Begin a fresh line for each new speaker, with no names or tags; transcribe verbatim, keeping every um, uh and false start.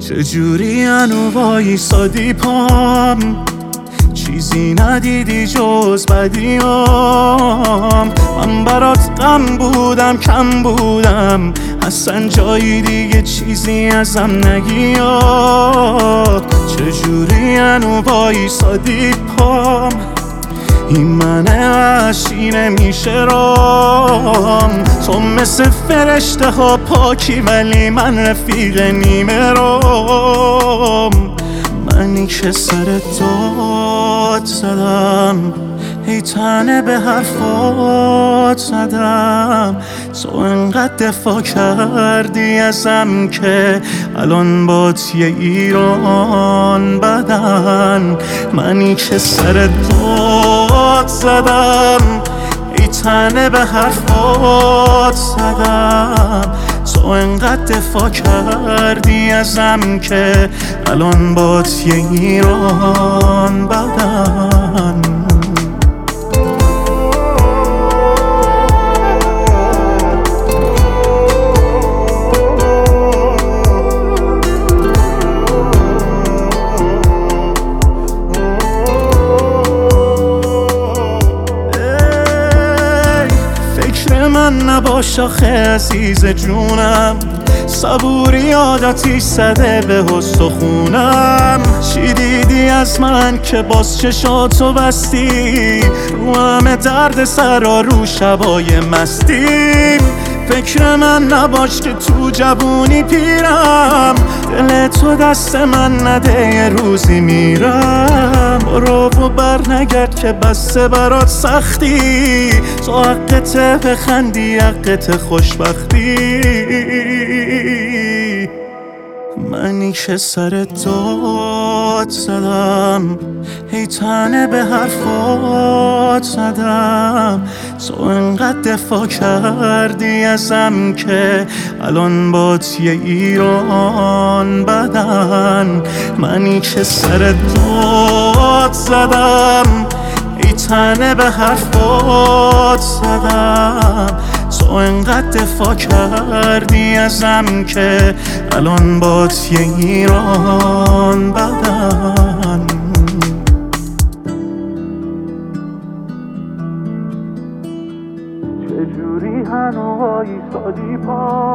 چجوری هنو وایسادی پام، چیزی ندیدی جز بدیام. من برات غم بودم کم بودم، اصلا جایی دیگه چیزی ازم نگیا. چجوری هنو وایسادی پام، این من وحشی نمیشه رام. تو مثل فرشته ها پاکی ولی من رفیق نیمه رام. منی که سر داد زدم، ای تنه به حرفات زدم. تو انقدر دفاع کردی ازم که الان بات یه ایران بدن. منی که سر داد زدم، ای تنه به حرفات زدم. تو انقدر دفاع کردی ازم که الان بات یه ایران بدن. من نباش آخه عزیز جونم، صبوری عادتی زده به استخونم. چی دیدی از من که باز چشاتو بستی، رو همه درد سرا رو شبای مستی. فکر من نباش که تو جوونی پیرم، دل تو دست من نده یه روزی میرم. برو و بر نگرد که بسته برات سختی، تو حقته بخندی حقت خوشبختی. منی که سر داد زدم، ای تنه به حرفات زدم. تو انقدر دفاع کردی ازم که الان بات یه ایران بدن. منی که سر داد زدم، ای تنه به حرفات زدم. تو انقدر دفاع کردی ازم که الان بات یه ایران بدن. چجوری هنو وایسادی پا